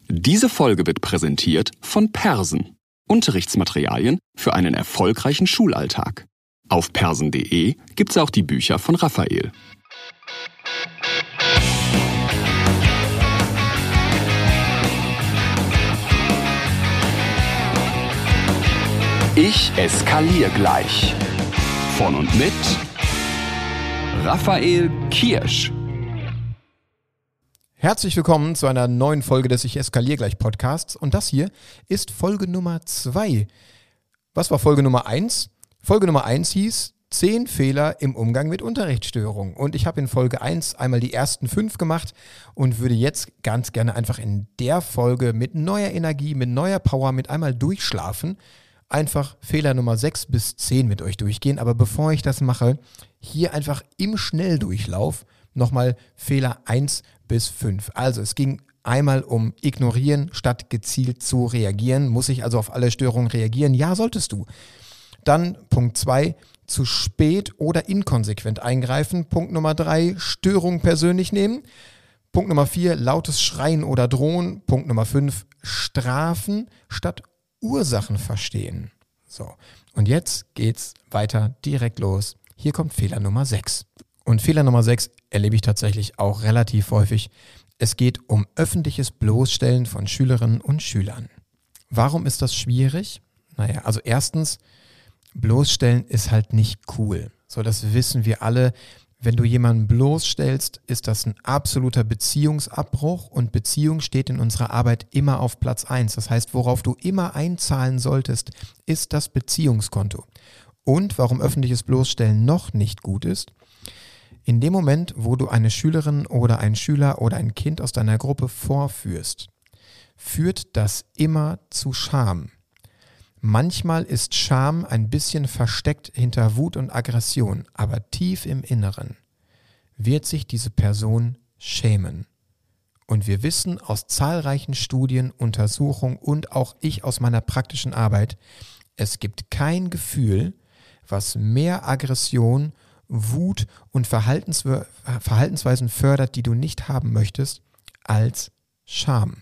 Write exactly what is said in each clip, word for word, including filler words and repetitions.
Diese Folge wird präsentiert von Persen. Unterrichtsmaterialien für einen erfolgreichen Schulalltag. Auf persen punkt de gibt's auch die Bücher von Raphael. Ich eskaliere gleich. Von und mit Raphael Kirsch. Herzlich willkommen zu einer neuen Folge des Ich eskaliere gleich Podcasts. Und das hier ist Folge Nummer zwei. Was war Folge Nummer eins? Folge Nummer eins hieß zehn Fehler im Umgang mit Unterrichtsstörungen. Und ich habe in Folge eins einmal die ersten fünf gemacht und würde jetzt ganz gerne einfach in der Folge mit neuer Energie, mit neuer Power, mit einmal durchschlafen, einfach Fehler Nummer sechs bis zehn mit euch durchgehen. Aber bevor ich das mache, hier einfach im Schnelldurchlauf nochmal Fehler eins bis fünf. Also es ging einmal um Ignorieren statt gezielt zu reagieren. Muss ich also auf alle Störungen reagieren? Ja, solltest du. Dann Punkt zwei, zu spät oder inkonsequent eingreifen. Punkt Nummer drei, Störung persönlich nehmen. Punkt Nummer vier, lautes Schreien oder Drohen. Punkt Nummer fünf, Strafen statt Ursachen verstehen. So, und jetzt geht's weiter direkt los. Hier kommt Fehler Nummer sechs. Und Fehler Nummer sechs erlebe ich tatsächlich auch relativ häufig. Es geht um öffentliches Bloßstellen von Schülerinnen und Schülern. Warum ist das schwierig? Naja, also erstens, bloßstellen ist halt nicht cool. So, das wissen wir alle. Wenn du jemanden bloßstellst, ist das ein absoluter Beziehungsabbruch und Beziehung steht in unserer Arbeit immer auf Platz eins. Das heißt, worauf du immer einzahlen solltest, ist das Beziehungskonto. Und warum öffentliches Bloßstellen noch nicht gut ist: In dem Moment, wo du eine Schülerin oder einen Schüler oder ein Kind aus deiner Gruppe vorführst, führt das immer zu Scham. Manchmal ist Scham ein bisschen versteckt hinter Wut und Aggression, aber tief im Inneren wird sich diese Person schämen. Und wir wissen aus zahlreichen Studien, Untersuchungen und auch ich aus meiner praktischen Arbeit, es gibt kein Gefühl, was mehr Aggression, Wut und Verhaltenswe- Verhaltensweisen fördert, die du nicht haben möchtest, als Scham.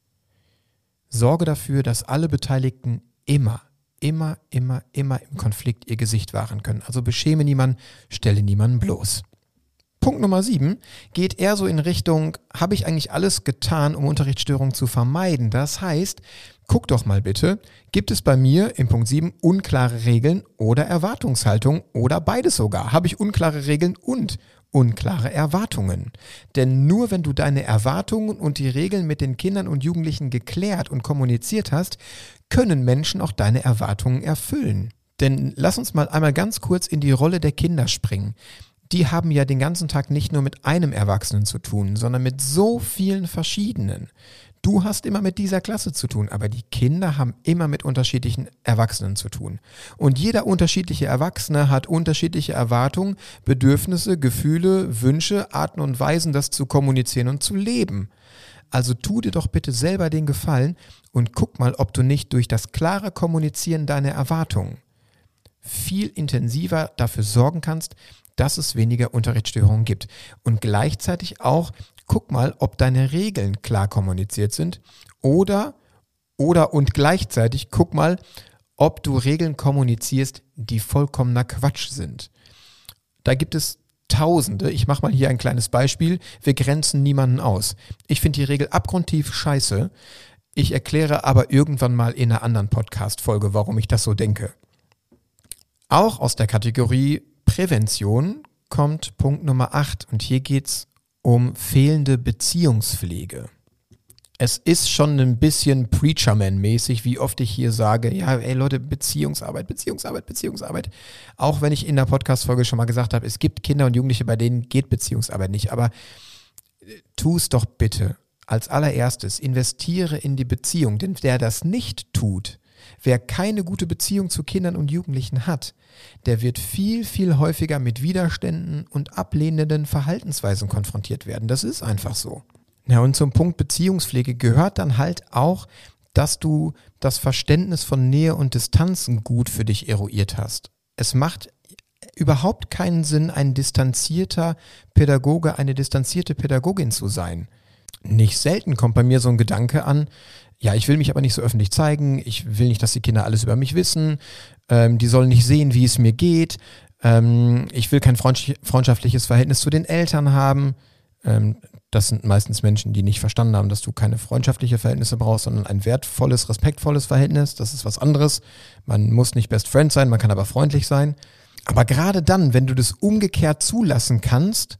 Sorge dafür, dass alle Beteiligten immer, immer, immer, immer im Konflikt ihr Gesicht wahren können. Also beschäme niemanden, stelle niemanden bloß. Punkt Nummer sieben geht eher so in Richtung, habe ich eigentlich alles getan, um Unterrichtsstörungen zu vermeiden? Das heißt, guck doch mal bitte, gibt es bei mir in Punkt sieben unklare Regeln oder Erwartungshaltung oder beides sogar? Habe ich unklare Regeln und unklare Erwartungen? Denn nur wenn du deine Erwartungen und die Regeln mit den Kindern und Jugendlichen geklärt und kommuniziert hast, können Menschen auch deine Erwartungen erfüllen. Denn lass uns mal einmal ganz kurz in die Rolle der Kinder springen. Die haben ja den ganzen Tag nicht nur mit einem Erwachsenen zu tun, sondern mit so vielen verschiedenen. Du hast immer mit dieser Klasse zu tun, aber die Kinder haben immer mit unterschiedlichen Erwachsenen zu tun. Und jeder unterschiedliche Erwachsene hat unterschiedliche Erwartungen, Bedürfnisse, Gefühle, Wünsche, Arten und Weisen, das zu kommunizieren und zu leben. Also tu dir doch bitte selber den Gefallen und guck mal, ob du nicht durch das klare Kommunizieren deiner Erwartungen viel intensiver dafür sorgen kannst, dass es weniger Unterrichtsstörungen gibt. Und gleichzeitig auch, guck mal, ob deine Regeln klar kommuniziert sind oder, oder und gleichzeitig guck mal, ob du Regeln kommunizierst, die vollkommener Quatsch sind. Da gibt es Tausende. Ich mache mal hier ein kleines Beispiel. Wir grenzen niemanden aus. Ich finde die Regel abgrundtief scheiße. Ich erkläre aber irgendwann mal in einer anderen Podcast-Folge, warum ich das so denke. Auch aus der Kategorie Prävention kommt Punkt Nummer acht und hier geht es um fehlende Beziehungspflege. Es ist schon ein bisschen Preacherman-mäßig, wie oft ich hier sage, ja, ey Leute, Beziehungsarbeit, Beziehungsarbeit, Beziehungsarbeit. Auch wenn ich in der Podcast-Folge schon mal gesagt habe, es gibt Kinder und Jugendliche, bei denen geht Beziehungsarbeit nicht. Aber tu es doch bitte. Als allererstes investiere in die Beziehung, denn wer das nicht tut, wer keine gute Beziehung zu Kindern und Jugendlichen hat, der wird viel, viel häufiger mit Widerständen und ablehnenden Verhaltensweisen konfrontiert werden. Das ist einfach so. Ja, und zum Punkt Beziehungspflege gehört dann halt auch, dass du das Verständnis von Nähe und Distanzen gut für dich eruiert hast. Es macht überhaupt keinen Sinn, ein distanzierter Pädagoge, eine distanzierte Pädagogin zu sein. Nicht selten kommt bei mir so ein Gedanke an, ja, ich will mich aber nicht so öffentlich zeigen, ich will nicht, dass die Kinder alles über mich wissen, ähm, die sollen nicht sehen, wie es mir geht, ähm, ich will kein freundsch- freundschaftliches Verhältnis zu den Eltern haben. Ähm, das sind meistens Menschen, die nicht verstanden haben, dass du keine freundschaftlichen Verhältnisse brauchst, sondern ein wertvolles, respektvolles Verhältnis. Das ist was anderes. Man muss nicht Best Friend sein, man kann aber freundlich sein. Aber gerade dann, wenn du das umgekehrt zulassen kannst,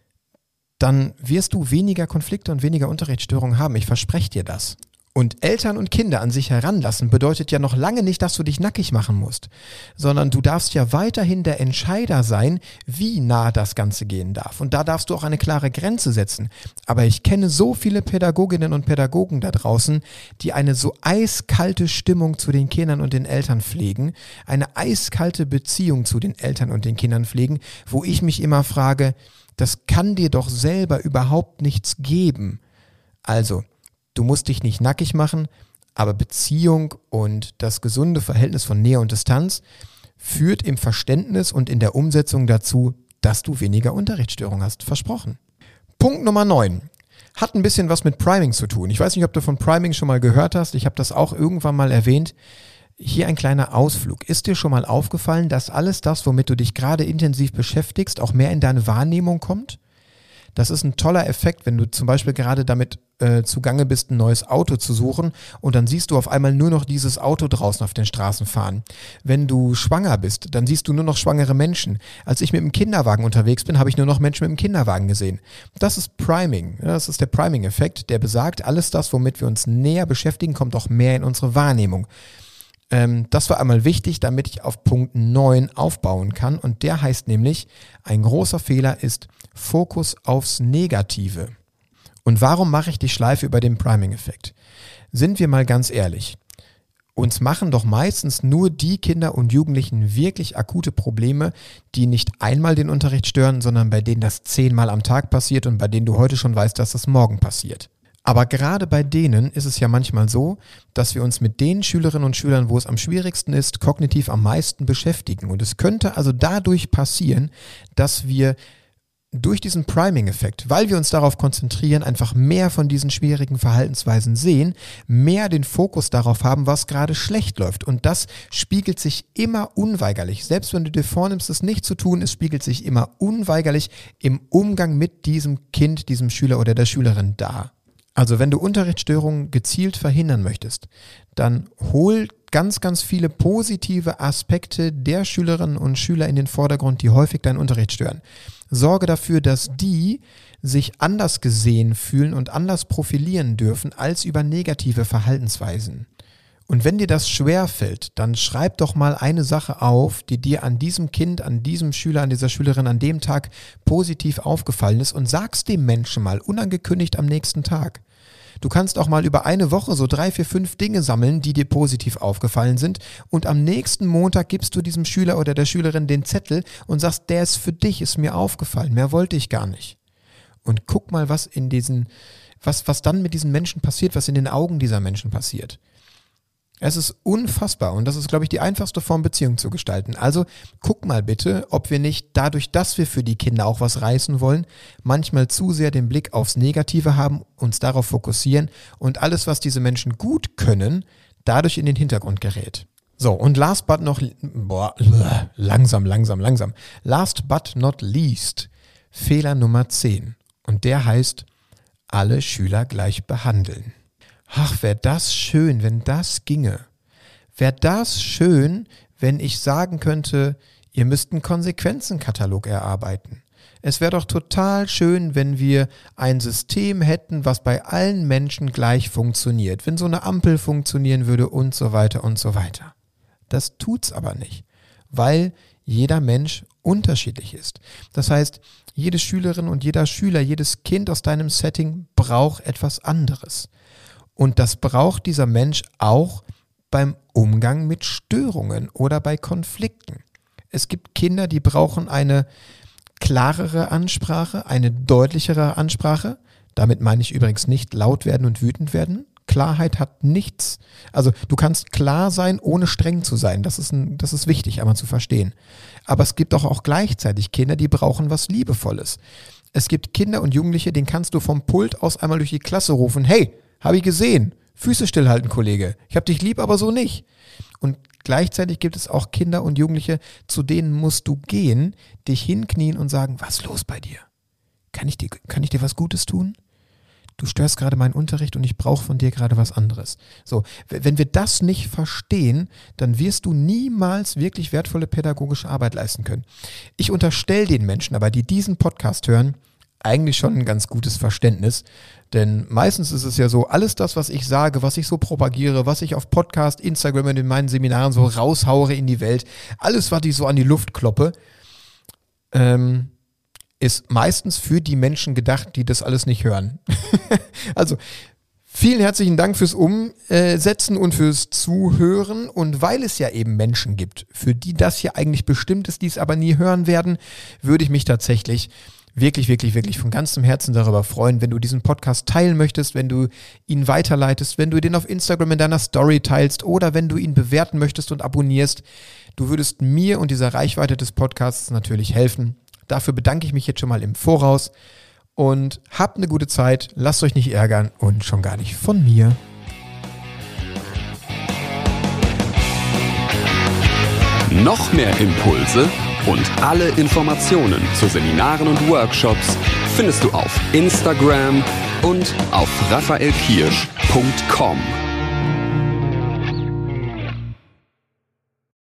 dann wirst du weniger Konflikte und weniger Unterrichtsstörungen haben. Ich verspreche dir das. Und Eltern und Kinder an sich heranlassen bedeutet ja noch lange nicht, dass du dich nackig machen musst, sondern du darfst ja weiterhin der Entscheider sein, wie nah das Ganze gehen darf. Und da darfst du auch eine klare Grenze setzen. Aber ich kenne so viele Pädagoginnen und Pädagogen da draußen, die eine so eiskalte Stimmung zu den Kindern und den Eltern pflegen, eine eiskalte Beziehung zu den Eltern und den Kindern pflegen, wo ich mich immer frage, das kann dir doch selber überhaupt nichts geben. Also, du musst dich nicht nackig machen, aber Beziehung und das gesunde Verhältnis von Nähe und Distanz führt im Verständnis und in der Umsetzung dazu, dass du weniger Unterrichtsstörungen hast. Versprochen. Punkt Nummer neun. Hat ein bisschen was mit Priming zu tun. Ich weiß nicht, ob du von Priming schon mal gehört hast. Ich habe das auch irgendwann mal erwähnt. Hier ein kleiner Ausflug. Ist dir schon mal aufgefallen, dass alles das, womit du dich gerade intensiv beschäftigst, auch mehr in deine Wahrnehmung kommt? Das ist ein toller Effekt, wenn du zum Beispiel gerade damit äh, zugange bist, ein neues Auto zu suchen und dann siehst du auf einmal nur noch dieses Auto draußen auf den Straßen fahren. Wenn du schwanger bist, dann siehst du nur noch schwangere Menschen. Als ich mit dem Kinderwagen unterwegs bin, habe ich nur noch Menschen mit dem Kinderwagen gesehen. Das ist Priming. Das ist der Priming-Effekt, der besagt, alles das, womit wir uns näher beschäftigen, kommt auch mehr in unsere Wahrnehmung. Ähm, das war einmal wichtig, damit ich auf Punkt neun aufbauen kann und der heißt nämlich, ein großer Fehler ist Fokus aufs Negative. Und warum mache ich die Schleife über den Priming-Effekt? Sind wir mal ganz ehrlich, uns machen doch meistens nur die Kinder und Jugendlichen wirklich akute Probleme, die nicht einmal den Unterricht stören, sondern bei denen das zehnmal am Tag passiert und bei denen du heute schon weißt, dass das morgen passiert. Aber gerade bei denen ist es ja manchmal so, dass wir uns mit den Schülerinnen und Schülern, wo es am schwierigsten ist, kognitiv am meisten beschäftigen. Und es könnte also dadurch passieren, dass wir durch diesen Priming-Effekt, weil wir uns darauf konzentrieren, einfach mehr von diesen schwierigen Verhaltensweisen sehen, mehr den Fokus darauf haben, was gerade schlecht läuft. Und das spiegelt sich immer unweigerlich. Selbst wenn du dir vornimmst, es nicht zu tun, es spiegelt sich immer unweigerlich im Umgang mit diesem Kind, diesem Schüler oder der Schülerin dar. Also wenn du Unterrichtsstörungen gezielt verhindern möchtest, dann hol ganz, ganz viele positive Aspekte der Schülerinnen und Schüler in den Vordergrund, die häufig deinen Unterricht stören. Sorge dafür, dass die sich anders gesehen fühlen und anders profilieren dürfen als über negative Verhaltensweisen. Und wenn dir das schwerfällt, dann schreib doch mal eine Sache auf, die dir an diesem Kind, an diesem Schüler, an dieser Schülerin an dem Tag positiv aufgefallen ist und sag's dem Menschen mal unangekündigt am nächsten Tag. Du kannst auch mal über eine Woche so drei, vier, fünf Dinge sammeln, die dir positiv aufgefallen sind und am nächsten Montag gibst du diesem Schüler oder der Schülerin den Zettel und sagst, der ist für dich, ist mir aufgefallen, mehr wollte ich gar nicht. Und guck mal, was in diesen, was, was dann mit diesen Menschen passiert, was in den Augen dieser Menschen passiert. Es ist unfassbar und das ist, glaube ich, die einfachste Form, Beziehung zu gestalten. Also guck mal bitte, ob wir nicht dadurch, dass wir für die Kinder auch was reißen wollen, manchmal zu sehr den Blick aufs Negative haben, uns darauf fokussieren und alles, was diese Menschen gut können, dadurch in den Hintergrund gerät. So, und last but not, boah, langsam, langsam, langsam. Last but not least, Fehler Nummer zehn. Und der heißt, alle Schüler gleich behandeln. Ach, wäre das schön, wenn das ginge. Wäre das schön, wenn ich sagen könnte, ihr müsst einen Konsequenzenkatalog erarbeiten. Es wäre doch total schön, wenn wir ein System hätten, was bei allen Menschen gleich funktioniert. Wenn so eine Ampel funktionieren würde und so weiter und so weiter. Das tut's aber nicht, weil jeder Mensch unterschiedlich ist. Das heißt, jede Schülerin und jeder Schüler, jedes Kind aus deinem Setting braucht etwas anderes. Und das braucht dieser Mensch auch beim Umgang mit Störungen oder bei Konflikten. Es gibt Kinder, die brauchen eine klarere Ansprache, eine deutlichere Ansprache. Damit meine ich übrigens nicht laut werden und wütend werden. Klarheit hat nichts. Also du kannst klar sein, ohne streng zu sein. Das ist, ein, das ist wichtig, einmal zu verstehen. Aber es gibt auch, auch gleichzeitig Kinder, die brauchen was Liebevolles. Es gibt Kinder und Jugendliche, denen kannst du vom Pult aus einmal durch die Klasse rufen, hey, habe ich gesehen, Füße stillhalten, Kollege, ich hab dich lieb, aber so nicht. Und gleichzeitig gibt es auch Kinder und Jugendliche, zu denen musst du gehen, dich hinknien und sagen, was ist los bei dir? Kann ich dir, kann ich dir was Gutes tun? Du störst gerade meinen Unterricht und ich brauche von dir gerade was anderes. So, wenn wir das nicht verstehen, dann wirst du niemals wirklich wertvolle pädagogische Arbeit leisten können. Ich unterstelle den Menschen aber, die diesen Podcast hören, eigentlich schon ein ganz gutes Verständnis, denn meistens ist es ja so, alles das, was ich sage, was ich so propagiere, was ich auf Podcast, Instagram und in meinen Seminaren so raushaue in die Welt, alles, was ich so an die Luft kloppe, ähm, ist meistens für die Menschen gedacht, die das alles nicht hören. Also, vielen herzlichen Dank fürs Umsetzen und fürs Zuhören. Und weil es ja eben Menschen gibt, für die das hier eigentlich bestimmt ist, die es aber nie hören werden, würde ich mich tatsächlich wirklich, wirklich, wirklich von ganzem Herzen darüber freuen, wenn du diesen Podcast teilen möchtest, wenn du ihn weiterleitest, wenn du den auf Instagram in deiner Story teilst oder wenn du ihn bewerten möchtest und abonnierst. Du würdest mir und dieser Reichweite des Podcasts natürlich helfen. Dafür bedanke ich mich jetzt schon mal im Voraus und habt eine gute Zeit, lasst euch nicht ärgern und schon gar nicht von mir. Noch mehr Impulse und alle Informationen zu Seminaren und Workshops findest du auf Instagram und auf raphael kirsch punkt com.